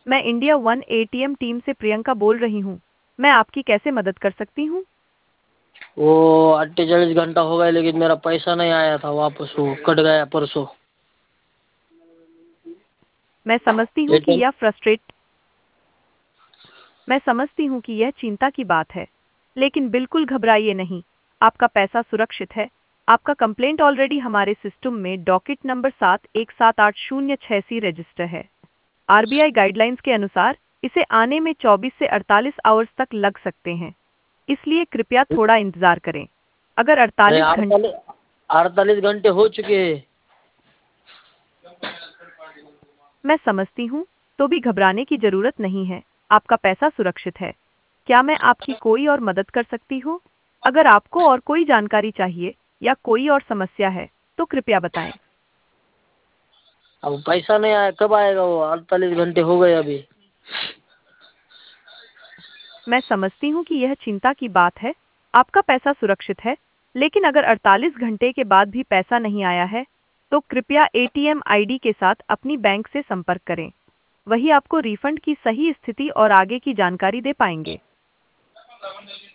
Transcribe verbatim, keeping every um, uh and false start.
मैं India one ATM team से प्रियंका बोल रही हूँ। मैं आपकी कैसे मदद कर सकती हूँ? वो अट्ठाईस घंटा हो गए लेकिन मेरा पैसा नहीं आया था वापस, वो कट गया परसों। मैं समझती हूँ कि एटीएम यह फ्रस्ट्रेट मैं समझती हूँ कि यह चिंता की बात है, लेकिन बिल्कुल घबराइए नहीं। आपका पैसा सुरक्षित है। आपका कंप्लेंट ऑलरेडी हमारे सिस्टम में डॉकेट नंबर सात एक सात आठ शून्य छह सी रजिस्टर है। आरबीआई गाइडलाइंस के अनुसार इसे आने में चौबीस से अड़तालीस आवर्स तक लग सकते हैं, इसलिए कृपया थोड़ा इंतजार करें। अगर नहीं, अड़तालीस घंटे अड़तालीस अड़तालीस घंटे हो चुके हैं। मैं समझती हूँ, तो भी घबराने की जरूरत नहीं है। आपका पैसा सुरक्षित है। क्या मैं आपकी कोई और मदद कर सकती हूँ? अगर आपको और कोई जानकारी चाहिए या कोई और समस्या है, तो कृपया बताएं। अब पैसा नहीं आया, कब आएगा वो? अड़तालीस घंटे हो गए अभी। मैं समझती हूँ कि यह चिंता की बात है। आपका पैसा सुरक्षित है, लेकिन अगर अड़तालीस घंटे के बाद भी पैसा नहीं आया है, तो कृपया एटीएम आईडी के साथ अपनी बैंक से संपर्क करें। वही आपको रिफंड की सही स्थिति और आगे की जानकारी दे पाएंगे।